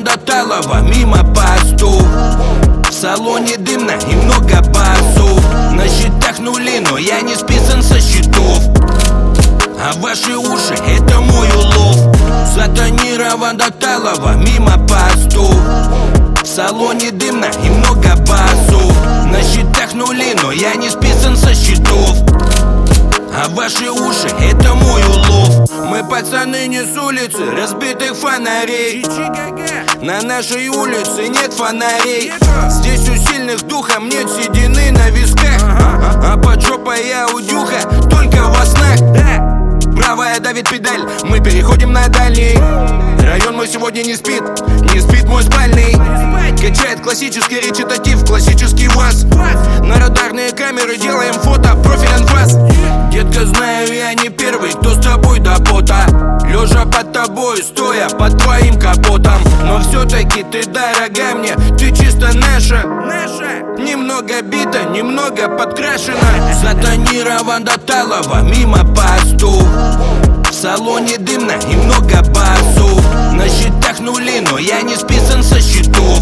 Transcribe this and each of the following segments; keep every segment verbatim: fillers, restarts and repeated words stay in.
Вандаталова мимо посту. В салоне дымно и много басу. На счетах нули, но я не списан со счетов. А ваши уши — это мой улов. Затонирован Вандаталова мимо посту. В салоне дымно и много басу. На счетах нули, но я не списан со счетов. А ваши уши — это мой улов. Мы пацаны не с улицы разбитых фонарей. На нашей улице нет фонарей. Здесь у сильных духом нет седины на висках. А под жопой я у дюха только во снах. Правая давит педаль, мы переходим на дальний. Район мой сегодня не спит, не спит мой спальный. Качает классический речитатив, классический ВАЗ. На радарные камеры делаем фото, профиль анфас. Детка, знаю, я не первый, кто с тобой до пота. Лежа под тобой, стоя под твоим капотом. Но все-таки ты дорога мне, ты чисто наша. Немного бита, немного подкрашена. Затонирован Вандаталова мимо посту. В салоне дымно и много басу. На счетах нули, но я не списан со счетов.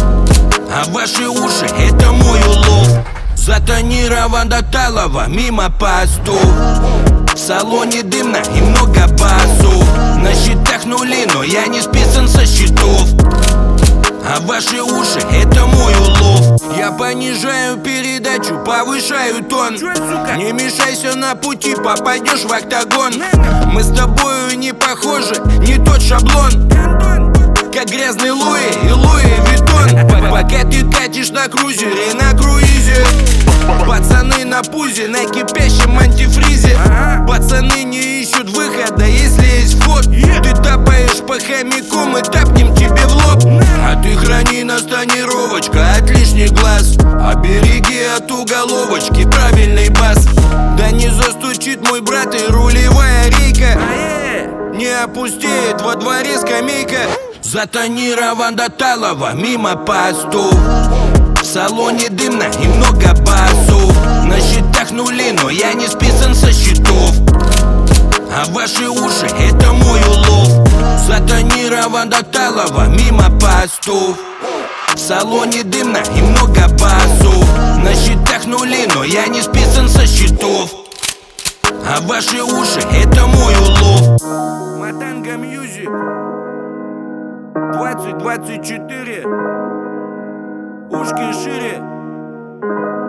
А ваши уши — это мой улов. Затонирован Вандаталова мимо посту. В салоне дымно и много басу. На счетах нули, но я не списан со счетов. А ваши уши — это мой улов. Я понижаю передачу, повышаю тон. Не мешайся на пути, попадешь в октагон. Мы с тобою не похожи, не тот шаблон. Как грязный Луи и Луи Виттон. Пока ты катишь на крузере, на круизе. Пацаны на пузе, на кипящем антифризе. Пацаны не ищут выхода, если есть вход. Ты топаешь по хомяку, мы тапнем тебе в лоб. А ты храни нас, тонировочка, от лишних глаз. Обереги от уголовочки правильный бас. Да не застучит мой брат и рулевая рейка. Не опустеет во дворе скамейка. Затонирован Вандаталова мимо посту. В салоне дымно и много басу. На счетах нули, но я не списан со счетов. А ваши уши — это мой улов. Затонирован Вандаталова мимо посту. В салоне дымно и много басу. На счетах нули, но я не списан со счетов. А ваши уши — это мой улов. Матанга Мьюзик двадцать двадцать четыре. Ушки шире.